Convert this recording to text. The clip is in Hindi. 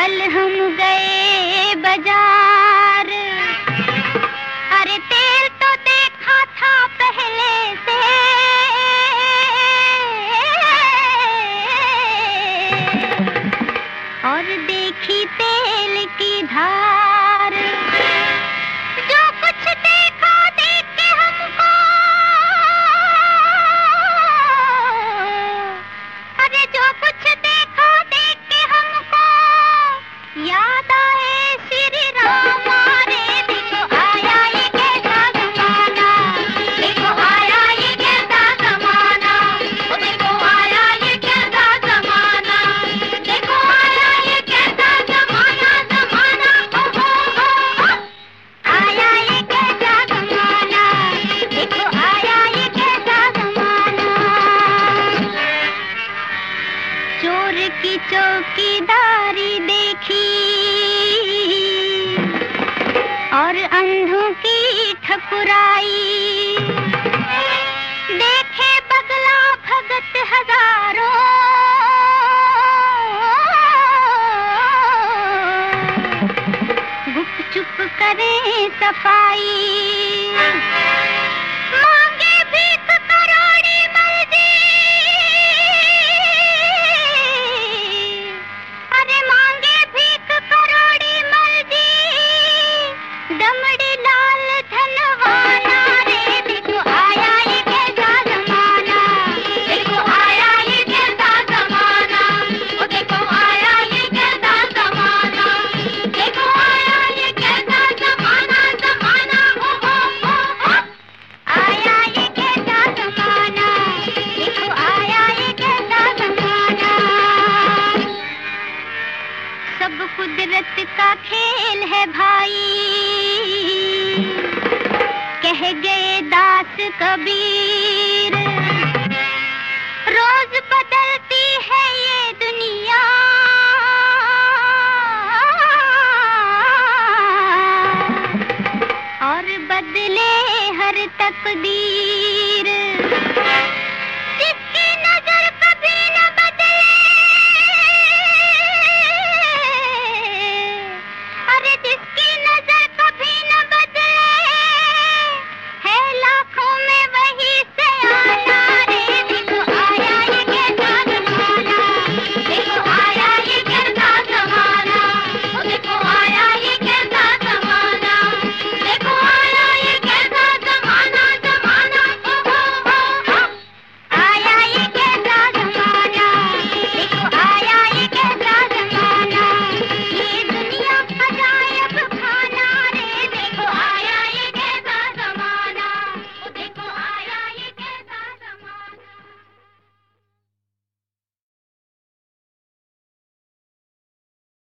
कल हम गए बाजार, अरे तेल तो देखा था पहले से, और देखी तेल की धार। जो कुछ देखा देख के हमको, अरे जो कुछ देखा देख के हमको याद आए श्री राम। रे देखो आया ये कैसा जमाना, देखो आया ये कैसा जमाना, ओ देखो आया ये कैसा जमाना, देखो आया ये कैसा जमाना, जमाना ओ आया ये कैसा जमाना, देखो आया ये कैसा जमाना। चोर की चौकीदारी देखी और अंधों की ठकुराई, देखे बगला भगत हजारों, गुपचुप करें सफाई। मांगे भीख करोड़ी मर्जी, अरे मांगे भीख करोड़ी मर्जी, दमड़ी लाल धनवाना। रे देखो आया ये कैसा जमाना, देखो आया ये कैसा जमाना, ओ देखो आया ये कैसा जमाना, देखो आया ये कैसा जमाना, जमाना ओ आया ये कैसा जमाना, देखो आया ये कैसा जमाना। सब कुदरत का खेल है भाई, कह गए दास कबीर। रोज बदलती है ये दुनिया, और बदले हर तकदीर।